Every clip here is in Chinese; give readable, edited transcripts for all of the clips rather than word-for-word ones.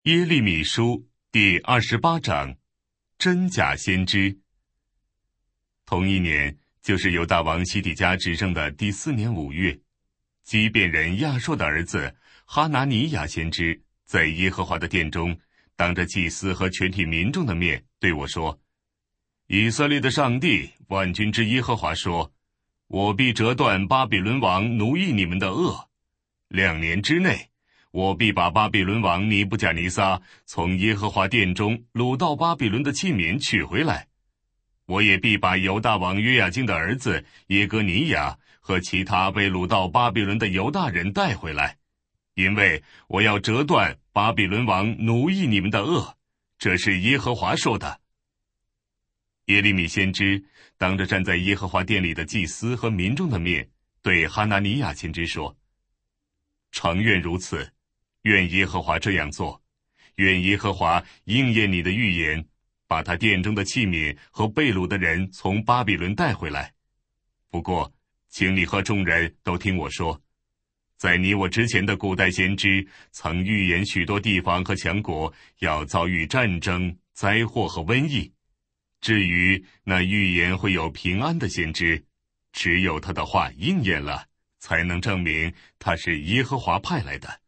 耶利米书第28章，真假先知。同一年，就是犹大王西底家执政的第4年5月，基遍人亚硕的儿子哈拿尼亚先知在耶和华的殿中，当着祭司和全体民众的面对我说：以色列的上帝，万军之耶和华说，我必折断巴比伦王奴役你们的轭，2年之内，我必把巴比伦王尼布甲尼撒从耶和华殿中掳到巴比伦的器皿取回来。我也必把犹大王约雅斤的儿子耶哥尼雅和其他被掳到巴比伦的犹大人带回来，因为我要折断巴比伦王奴役你们的轭，这是耶和华说的。耶利米先知当着站在耶和华殿里的祭司和民众的面，对哈拿尼亚先知说：诚愿如此，愿耶和华这样做，愿耶和华应验你的预言，把他殿中的器皿和被掳的人从巴比伦带回来。不过，请你和众人都听我说，在你我之前的古代先知曾预言许多地方和强国要遭遇战争、灾祸和瘟疫。至于那预言会有平安的先知，只有他的话应验了，才能证明他是耶和华派来的。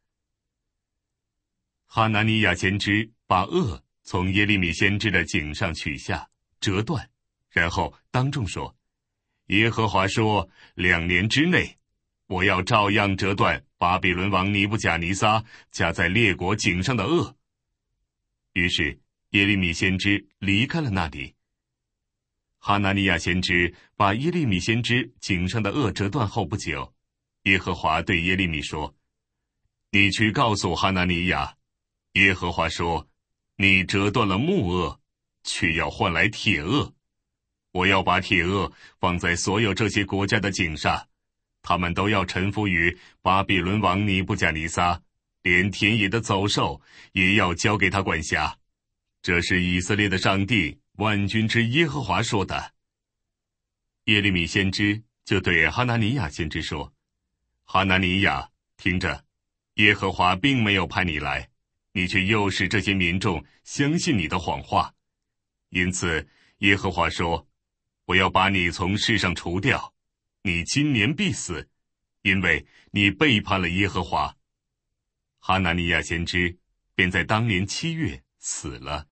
哈拿尼亚先知把轭从耶利米先知的颈上取下，折断，然后当众说：耶和华说，2年之内，我要照样折断巴比伦王尼布甲尼撒加在列国颈上的轭。于是耶利米先知离开了那里。哈拿尼亚先知把耶利米先知颈上的轭折断后不久，耶和华对耶利米说：你去告诉哈拿尼亚，耶和华说，你折断了木轭，却要换来铁轭。我要把铁轭放在所有这些国家的颈上，他们都要臣服于巴比伦王尼布甲尼撒，连田野的走兽也要交给他管辖。这是以色列的上帝，万军之耶和华说的。耶利米先知就对哈拿尼亚先知说：哈拿尼亚，听着，耶和华并没有派你来，你却诱使这些民众相信你的谎话。因此耶和华说，我要把你从世上除掉，你今年必死，因为你背叛了耶和华。哈拿尼亚先知便在当年7月死了。